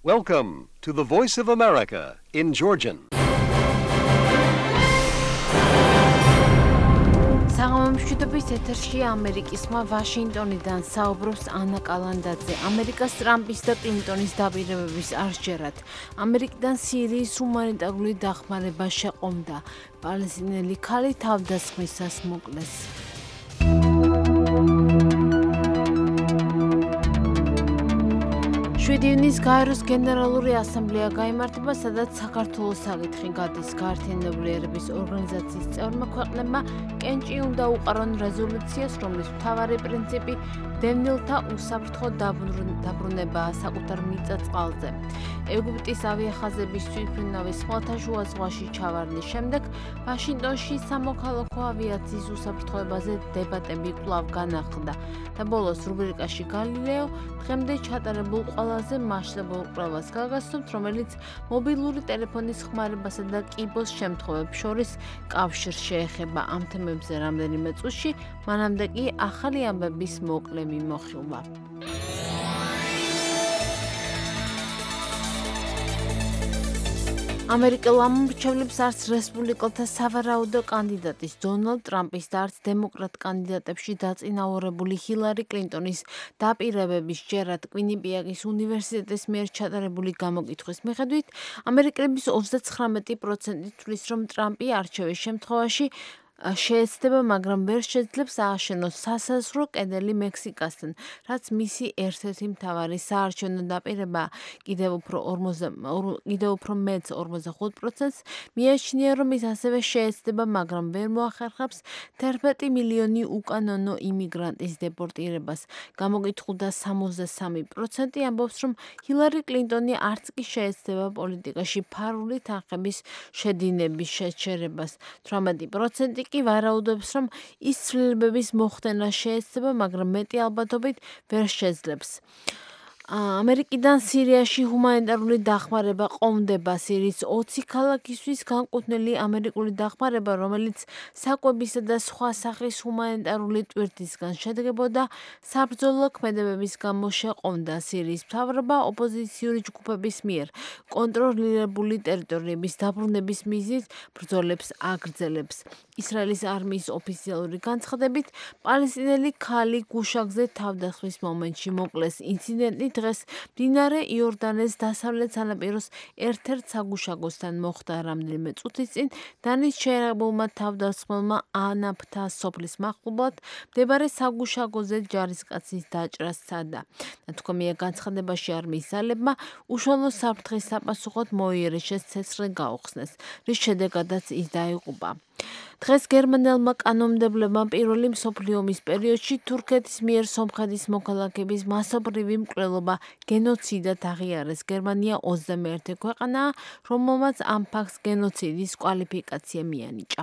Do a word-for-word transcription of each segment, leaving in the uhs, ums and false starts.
Welcome to the Voice of America in Georgian. საღამომშვიდობის ეთერში ამერიკისმა ვაშინგტონიდან საუბრობს ანა კალანდაძე. ამერიკას ტრამპის და კლინტონის დაპირებების არსჯერად. ამერიკიდან სირიის ჰუმანიტარული დახმარება შეყომდა. პალესტინელი ქალი თავდასხმისას მოკლეს. შვიდი ივნის გაეროს გენერალური ასამბლეა გაიმართება, სადაც საქართველოს საკითხი გადის. გაერთიანებული ერების ორგანიზაციის წევრმა ქვეყნებმა კენჭი უნდა უყარონ რეზოლუციას, რომლის მთავარი პრინციპი დევნილთა უსაფრთხო დაბრუნებაა საკუთარ მიწა-წყალზე. ეგვიპტის ავიახაზების თვითმფრინავის ხმელთაშუა ზღვაში ჩავარდნის შემდეგ ვაშინგტონში სამოქალაქო ავიაციის უსაფრთხოებაზე დებატები კვლავ განახლდა და ბოლოს რუბრიკაში გალილეო დღემდე ჩატარებულ ყველაზე მასშტაბურ კვლევას გაგაცნობთ, რომელიც მობილური ტელეფონის ხმარებასა და კიბოს შემთხვევებს შორის კავშირს შეეხება. ამ თემებზე რამდენიმე წუთში, მანამდე კი ახალი ამბების მოკლე მიმოხილვა. ამერიკელ ამომრჩევლებს არც რესპუბლიკელთა სავარაუდო კანდიდატის დონალდ ტრამპის და არც დემოკრატ კანდიდატებში დაწინაურებული ჰილარი კლინტონის დაპირებების ჯერად კვინიპიაკის უნივერსიტეტის მიერ ჩატარებული გამოკითხვის მიხედვით, ამერიკელების ოცდაცხრამეტი პროცენტი თვლის, რომ ტრამპი არჩევის შემთხვევაში შეეცდება, მაგრამ ვერ შეძლებს ააშენოს სასაზღვრო კედელი მექსიკასთან, რაც მისი ერთ-ერთი მთავარი საარჩევნო დაპირებაა. კიდევ უფრო კიდევ უფრო მეც ორმოცდახუთ პროცენტს მიაჩნია, რომ ის ასევე შეეცდება, მაგრამ ვერ მოახერხებს თერთმეტი მილიონი უკანონო იმიგრანტის დეპორტირებას. გამოკითხულთა სამოცდასამი პროცენტი ამბობს, რომ ჰილარი კლინტონი არც კი შეეცდება პოლიტიკაში ფარული თანხების შედინების შეჩერებას. თვრამეტი პროცენტი კი ვარაუდობს, რომ ის ცვლილებების მოხდენა შეეცდება, მაგრამ მეტი ალბათობით ვერ შეძლებს. ამერიკიდან სირიაში ჰუმანიტარული დახმარება ყომდება. სირიის ოცი ქალაქისთვის განკუთვნილი ამერიკული დახმარება, რომელიც საკვებისა და სხვა სახის ჰუმანიტარული ტვირთისგან შედგებოდა, საბრძოლო ქმედებების გამო შეყომდა. სირიის მთავრობა ოპოზიციური ჯგუფების მიერ კონტროლირებული ტერიტორიების დაბრუნების მიზნით ბრძოლებს აგრძელებს. ისრაელის არმიის ოფიციალური განცხადებით, პალესტინელი ქალი გუშაგზე თავდასხმის მომენტში მოკლეს. ინციდენტი დღეს მდინარე იორდანეს დასავლეთ სანაპიროს ერთ-ერთ საგუშაგოსთან მოხდა. რამდენიმე წუთის წინ დანის შეერაგებულმა თავდასხმელმა ანაფთა სოფლის მახლობლად მდებარე საგუშაგოზე ჯარისკაცის დაჭრა სცადა. ნათქვამია განცხადებაში არმიის ძალებმა უშუალო საფრთხის საპასუხოდ მოიერიშეს ცეცხლი გაუხსნეს, რის შედეგადაც ის დაიღუპა. დღეს გერმანელმა კანონმდებლებმა პირველი მსოფლიო ომის პერიოდში თურქეთის მიერ სომხეთის მოქალაქეების მასობრივი მკვლელობა გენოციდად აღიარეს. გერმანია ოცდამეერთე ქვეყანაა, რომელმაც ამ ფაქტს გენოციდის კვალიფიკაცია მიანიჭა.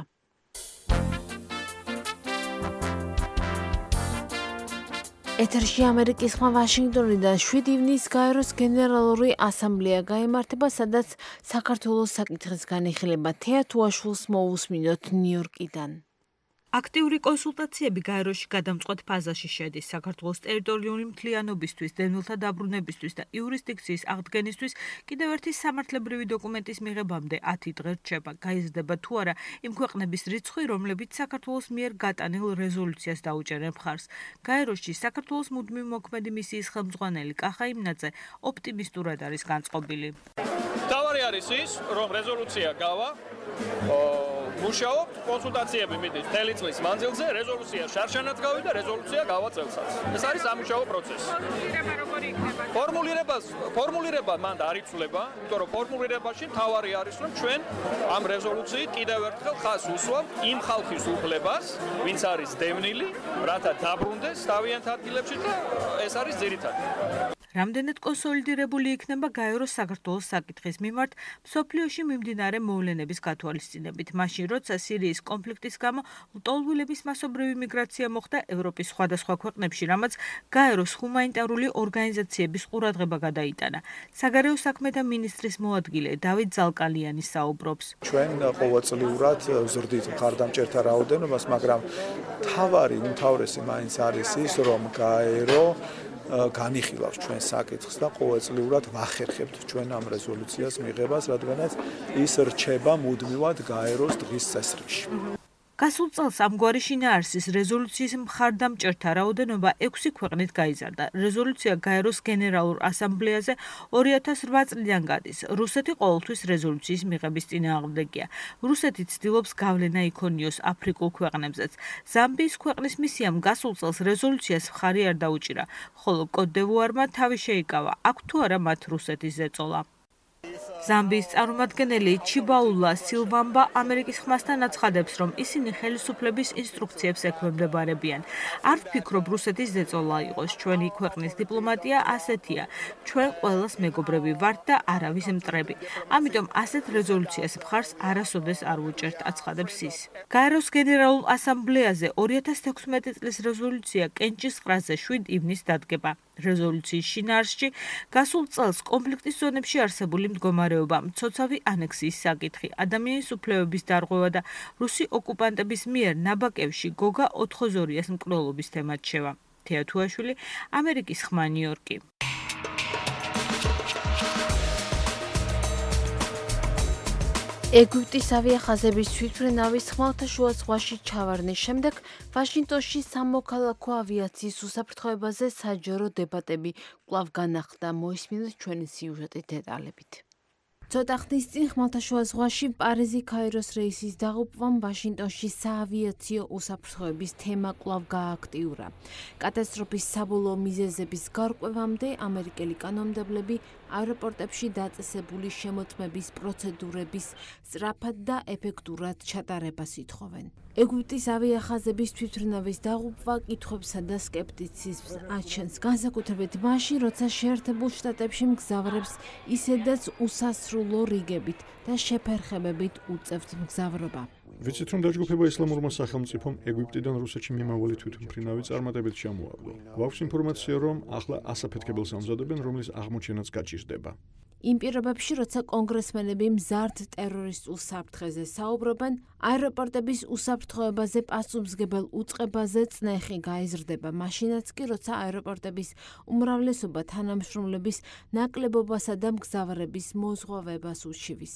ეთერში ამერიკის ხმა ვაშინგტონიდან შვიდი ივნის გაეროს გენერალური ასამბლეა გაიმართება, სადაც საქართველოს საკითხის განიხილება. თეა თუაშვილს მოусმინოთ ნიუ-იორკიდან. აქტიური კონსულტაციები გაეროში გადამწყვეტ ფაზაში შედის. საქართველოს ტერიტორიული მთლიანობისთვის, დევნილთა დაბრუნებისთვის და იურისდიქციის აღდგენისთვის კიდევ ერთი სამართლებრივი დოკუმენტის მიღებამდე ათი დღე რჩება. გაიზრდება თუ არა იმ ქვეყნების რიცხვი, რომლებიც საქართველოს მიერ გატანილ რეზოლუციას დაუჭერენ მხარს. გაეროში საქართველოს მუდმივი მოქმედი მისიის ხელმძღვანელი კახა იმნაძე ოპტიმისტურად არის განწყობილი. მთავარი არის ის, რომ რეზოლუცია გავა, მუშაობთ, კონსულტაციები მიდის მთელი წლის მანძილზე, რეზოლუცია შარშანაც გავიდა, რეზოლუცია გავა წელსაც. ეს არის სამუშაო პროცესი. ფორმულირება როგორი იქნება? ფორმულირებას, ფორმულირება მანდ არ იცვლება, იმიტომ რომ ფორმულირებაში მთავარი არის, რომ ჩვენ ამ რეზოლუციით კიდევ ერთხელ ხაზს უსვამთ იმ ხალხის უფლებას, ვინც არის დევნილი, რათა დაბრუნდეს თავიანთ ადგილებში და ეს არის ძირითადი. რამდენად კონსოლიდირებული იქნება გაეროს საქართველოს საკითხის მიმართ მსოფლიოში მიმდინარე მოვლენების გათვალისწინებით. მაშინ, როცა სირიის კონფლიქტის გამო ლტოლვილების მასობრივი მიგრაცია მოხდა ევროპის სხვადასხვა ქვეყნებში, რამაც გაეროს ჰუმანიტარული ორგანიზაციების ყურადღება გადაიტანა. საგარეო საქმეთა მინისტრის მოადგილე დავით ზალკალიანი საუბრობს. ჩვენ ყოველწლიურად ვზრდით მხარდამჭერთა რაოდენობას, მაგრამ თავარი, უმთავრესი მაინც არის ის, რომ გაერო განიხილავს ჩვენ საკითხს და ყოველწლიურად ვახერხებთ ჩვენ ამ რეზოლუციას მიღებას, რადგანაც ის რჩება მუდმივად გაეროს დღის წესრიგში. გასულ წელს ამგვარი შინაარსის რეზოლუციის მხარდამჭერთა რაოდენობა ექვსი ქვეყნით გაიზარდა. რეზოლუცია გაეროს გენერალურ ასამბლეაზე ორი ათას რვა წლიდან გადის. რუსეთი ყოველთვის რეზოლუციის მიღების წინააღმდეგია. რუსეთი ცდილობს გავლენა იქონიოს აფრიკულ ქვეყნებზეც. ზამბიის ქვეყნის მისიამ გასულ წელს რეზოლუციას მხარი არ დაუჭირა, ხოლო კოტ-დ-ივუარმა თავი შეიკავა, აქვს თუ არა მათ რუსეთის ზეწოლა. ზამბიის წარმომადგენელი ჩიბაულა სილვამბა ამერიკის ხმასთან აცხადებს, რომ ისინი ხელისუფლების ინსტრუქციებს ექვემდებარებიან. არ ვფიქრობ რუსეთის ზეწოლა იყოს. ჩვენი ქვეყნის დიპლომატია ასეთია. ჩვენ ყველას მეგობრები ვართ და არავის მტრები. ამიტომ ასეთ რეზოლუციას მხარს არასოდეს არ ვუჭერთ, აცხადებს ის. გაეროს გენერალურ ასამბლეაზე ორი ათას თექვსმეტი წლის რეზოლუცია კენჭისყრაზე შვიდ ივნისს დადგება. რეზოლუციის შინაარსში გასულ წელს კონფლიქტის ზონებში არსებული მდგომარეობა, მცოცავი ანექსიის საკითხი, ადამიანის უფლებების დარღვევა და რუსი ოკუპანტების მიერ ნაბაკევში გოგა ოთხოზორიას მკვლელობის თემად შევა. თეა თუაშვილი, ამერიკის ხმა, ნიუ-იორკი. ეგვიპტის ავიახაზების თვითმფრინავის ხმელთაშუა ზღვაში ჩავარდნის შემდეგ ვაშინგტონში სამოქალაქო ავიაციის უსაფრთხოებაზე საჯარო დებატები კვლავ განახლდა. მოისმინეთ ჩვენი სიუჟეტის დეტალებით. ცოტა ხნის წინ ხმელთაშუა ზღვაში პარიზი-ქაიროს რეისის დაღუპვამ ვაშინგტონში საავიაციო უსაფრთხოების თემა კვლავ გააქტიურა. კატასტროფის საბოლოო მიზეზების გარკვევამდე ამერიკელი კანონმდებლები აეროპორტებში დაწესებული შემოწმების პროცედურების სწრაფად და ეფექტურად ჩატარებას ითხოვენ. ეგვიპტის ავიახაზების თვითმფრინავის დაღუპვა კითხვებსა და სკეპტიციზმს აჩენს, განსაკუთრებით მაშინ, როცა შეერთებულ შტატებში მგზავრებს ისედაც უსასრულო რიგებით და შეფერხებებით უწევთ მგზავრობა. ვიცით, რომ დაჯგუფება ისლამურმა სახელმწიფომ ეგვიპტიდან რუსეთში მიმავალი თვითმფრინავი წარმატებით ჩამოაგდო. გვაქვს ინფორმაცია, რომ ახლა ასაფეთქებელს ამზადებენ, რომლის აღმოჩენაც გაჭირდება. იმ პირობებში, როცა კონგრესმენები მზარდ ტერორისტულ საფრთხეზე საუბრობენ, აეროპორტების უსაფრთხოებაზე პასუხისმგებელ უწყებაზე წნეხი გაიზრდება, მაშინაც კი, როცა აეროპორტების უმრავლესობა თანამშრომლების ნაკლებობასა და მგზავრების მოზღვავებას უშივის.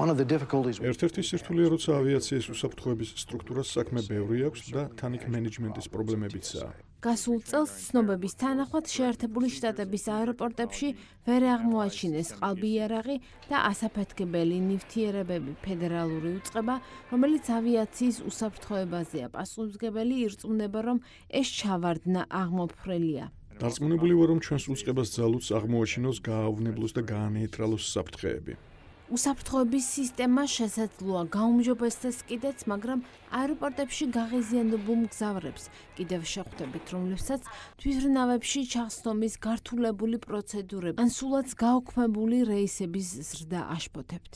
ერთ-ერთი სირთულეა, როცა ავიაციის უსაფრთხოების სტრუქტურას საქმე ბევრი აქვს და თან იქ მენეჯმენტის პრობლემებიცაა. გასულ წელს ცნობების თანახმად შეერთებული შტატების აეროპორტებში ვერ აღმოაჩინეს ყალბიარაღი და ასაფეთქებელი ნივთიერებები. ფედერალური უწყება, რომელიც ავიაციის უსაფრთხოებაზეა პასუხისმგებელი, ირწმუნება, რომ ეს ჩავარდნა აღმოფხრელია. დარწმუნებული ვარ, რომ ჩვენს უწყებას ძალუძს აღმოაჩინოს, გაავნებლოს და გაანეიტრალოს საფრთხეები. უსაფრთხოების სისტემა შესაძლოა გაუმჯობესდეს კიდეც, მაგრამ აეროპორტებში გაღიზიანებულ მგზავრებს კიდევ შეხვდებით, რომლებსაც თვითმფრინავებში ჩახსნომის გართულებული პროცედურები ან სულაც გაუქმებული რეისების ზრდა აშფოთებთ.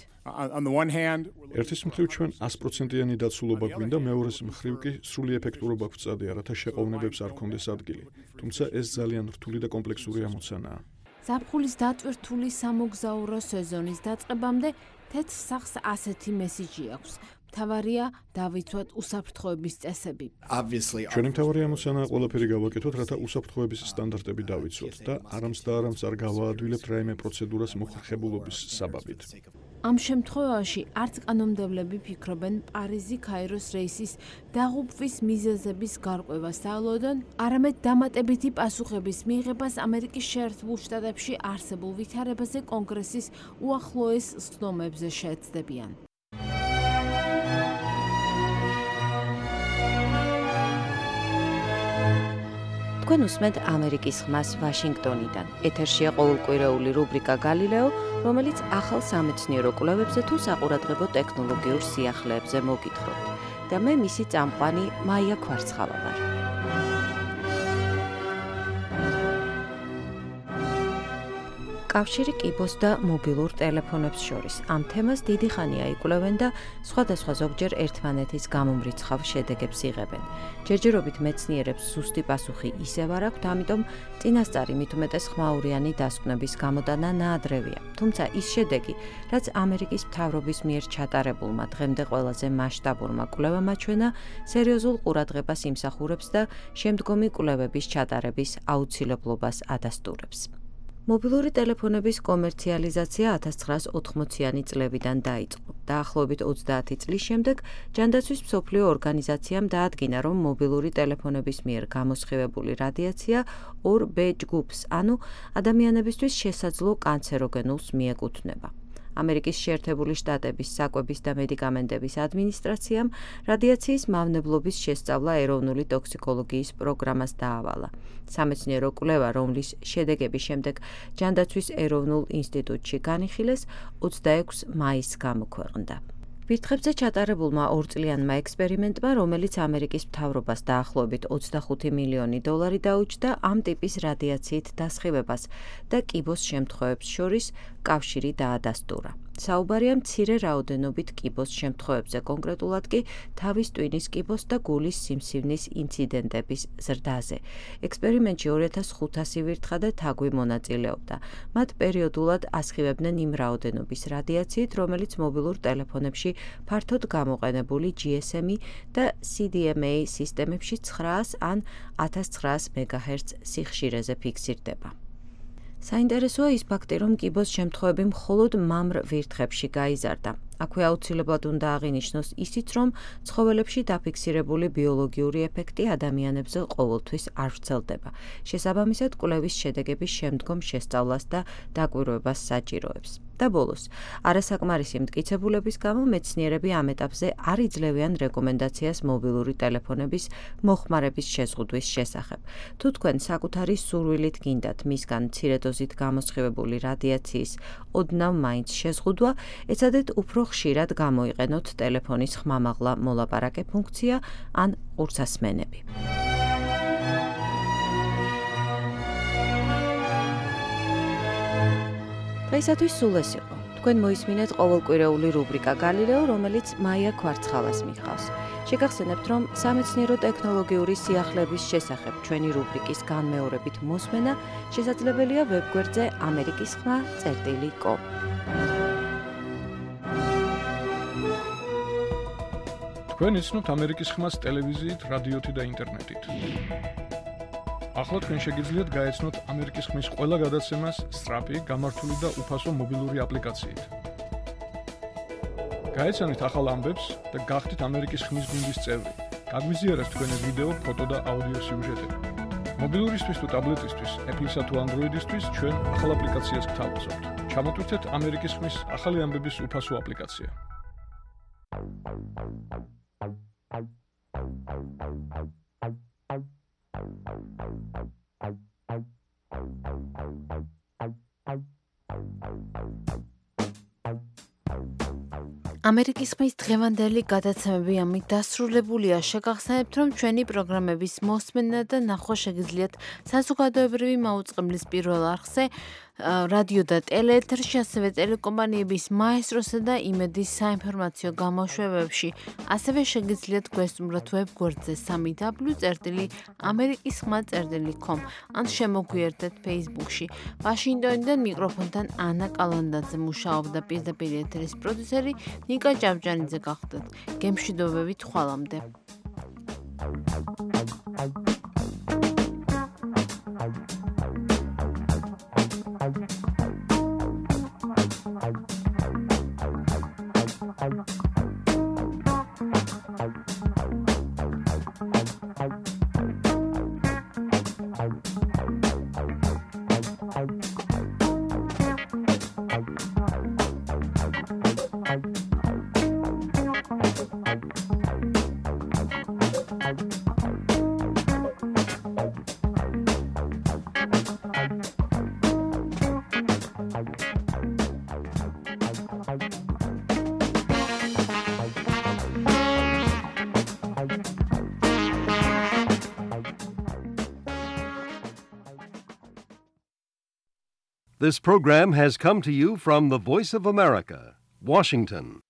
ერთის მხრივ ჩვენ ას პროცენტიანი დაცულობა გვინდა, მეორეს მხრივ კი სრული ეფექტურობა გვწადია, რათა შეყოვნებებს არ კონდეს ადგილი. თუმცა ეს ძალიან რთული და კომპლექსური ამოცანაა. ზაფხულის დატვირთული სამოგზაურო სეზონის დაწყებამდე თეთრ სახლს ასეთი მესიჯი აქვს. მთავარია დავიცვათ უსაფრთხოების წესები. ჩვენი მთავარი ამოცანაა ყველაფერი გავაკეთოთ, რათა უსაფრთხოების სტანდარტები დავიცვათ და არამს და არამს არ გავაადვილებთ რაიმე პროცედურას მოხერხებულობის საბაბით. ამ შემთხვევაში არც კანონმდებლები ფიქრობენ პარიზი-ქაიროს რეისის დაღუპვის მიზეზების გარკვევას დაალოდონ, არამედ დამატებითი პასუხების მიღებას ამერიკის შეერთებულ შტატებში არსებულ ვითარებაზე კონგრესის უახლოეს სხდომებზე შეეცდებიან. თქვენ უსმენთ ამერიკის ხმას ვაშინგტონიდან. ეთერშია ყოველკვირეული რუბრიკა გალილეო, რომელიც ახალ სამეცნიერო კვლევებზე თუ საყურადღებო ტექნოლოგიურ სიახლეებზე მოგითხრობთ. და მე მისი წამყვანი მაია ქვარცხალა ვარ. კავშირი კიბოს და მობილურ ტელეფონებს შორის. ამ თემას დიდი ხანია იკვლევენ და სხვადასხვა ზოგჯერ ერთმანეთის გამომრიცხავ შედეგებს იღებენ. ჯერჯერობით მეცნიერებს ზუსტი პასუხი ისევ არ აქვთ, ამიტომ წინასწარი მით უმეტეს ხმაურიანი დასკვნების გამოტანა ნაადრევია. თუმცა ის შედეგი, რაც ამერიკის მთავრობის მიერ ჩატარებულმა დღემდე ყველაზე მასშტაბურმა კვლევამ აჩვენა, სერიოზულ ყურადღებას იმსახურებს და შემდგომი კვლევების ჩატარების აუცილებლობას ადასტურებს. მობილური ტელეფონების კომერციალიზაცია ათას ცხრაასოთხმოციანი წლებიდან დაიწყო. დაახლოებით ოცდაათი წლის შემდეგ ჯანდაცვის მსოფლიო ორგანიზაციამ დაადგინა, რომ მობილური ტელეფონების მიერ გამოსხივებული რადიაცია ორ ბ ჯგუფს, ანუ ადამიანებისთვის შესაძლო კანცეროგენულს მიეკუთვნება. ამერიკის შეერთებული შტატების საკვების და მედიკამენტების ადმინისტრაციამ რადიაციის მავნებლობის შესწავლა ეროვნული ტოქსიკოლოგიის პროგრამას დაავალა. სამეცნიერო კვლევა, რომლის შედეგების შემდეგ ჯანდაცვის ეროვნულ ინსტიტუტში განიხილეს, ოცდაექვსი მაისს გამოქვეყნდა. ვირთხებზე ჩატარებულმა ორწლიანმა ექსპერიმენტმა, რომელიც ამერიკის მთავრობას დაახლოებით ოცდახუთი მილიონი დოლარი დაუჯდა ამ ტიპის რადიაციით დასხივებას და კიბოს შემთხვევებს შორის კავშირი დაადასტურა. საუბარია მცირე რაოდენობით კიბოს შემთხვევებზე, კონკრეტულად კი თავის ტვინის კიბოს და გულის სიმსივნის ინციდენტების ზრდაზე. ექსპერიმენტში ორი ათას ხუთასი ვირთხა და თაგვი მონაწილეობდა. მათ პერიოდულად ასხივებდნენ იმ რაოდენობის რადიაციით, რომელიც მობილურ ტელეფონებში ფართოდ გამოყენებული ჯი ეს ემ და სი დი ემ ეი სისტემებში ცხრაას ან ათას ცხრაას მეგაჰერცს სიხშირეზე ფიქსირდება. საინტერესოა ის ფაქტი, რომ კიბოს შემთხვევები მხოლოდ მამრ ვირთხებში გაიზარდა. აქვე აუცილებლად უნდა აღინიშნოს ისიც, რომ ცხოველებში დაფიქსირებული ბიოლოგიური ეფექტი ადამიანებზე ყოველთვის არ ვრცელდება. შესაბამისად, კვლევის შედეგების შემდგომ შესწავლას და დაკვირვებას საჭიროებს. და ბოლოს, არასაკმარისი მტკიცებულების გამო მეცნიერები ამ ეტაპზე არ იძლევიან რეკომენდაციას მობილური ტელეფონების მოხმარების შეზღუდვის შესახებ. თუ თქვენ საკუთარი სურვილით გინდათ მისგან მცირე დოზით გამოსხივებული რადიაციის ოდნავ მაინც შეზღუდვა, ეცადეთ უფრო ხშირად გამოიყენოთ ტელეფონის ხმამაღლა მოლაპარაკე ფუნქცია ან ყურსასმენები. დღეისათვის სულ ეს იყო. თქვენ მოისმინეთ ყოველკვირეული რუბრიკა გალილეო, რომელიც მაია ქვარცხალას მიხავს. შეგახსენებთ, რომ სამეცნიერო ტექნოლოგიური სიახლეების შესახებ ჩვენი რუბრიკის განმეორებით მოსმენა შესაძლებელია ვებგვერდზე ამერიკის ხმა წერტილი კომ. თქვენ იცნობთ ამერიკის ხმას ტელევიზიით, რადიოთი და ინტერნეტით. ახლა თქვენ შეგიძლიათ გაეცნოთ ამერიკის ხმის ყველა გადაცემას სწრაფი, გამართული და უფასო მობილური აპლიკაციით. გაეცანით ახალ ამბებს და გახდით ამერიკის ხმის გუნდის წევრი. გაგვიზიარეთ თქვენი ვიდეო, ფოტო და აუდიო სიუჟეტები. მობილურისთვის თუ ტაბლეტისთვის, Apple-ისა თუ Android-ისთვის ჩვენ ახალ აპლიკაციას გთავაზობთ. ჩამოტვირთეთ ამერიკის ხმის ახალი ამბების უფასო აპლიკაცია. ამერიკის ხმის დღევანდელი გადაცემები ამით დასრულებულია. შეგახსენებთ, რომ ჩვენი პროგრამების მოსმენა და ნახვა შეგიძლიათ საზოგადოებრივი მაუწყებლის პირველ არხზე, რადიო და ტელეეთერში, ასევე ტელეკომპანიების მაესტროსა და იმედის საინფორმაციო გამოშვებებში. ასევე შეგიძლიათ გვესტუმროთ ვებგვერდზე სამი დაბლიუ წერტილი ამერიკის ხმა წერტილი კომ ან შემოგვიერთეთ Facebook-ში. ვაშინგტონიდან მიკროფონთან ანა კალანდაძე მუშაობდა, პირდაპირ ეთერის პროდიუსერი ნიკა ჭავჭანიძე გახდათ. გემშვიდობებით ხვალამდე. This program has come to you from the Voice of America, Washington.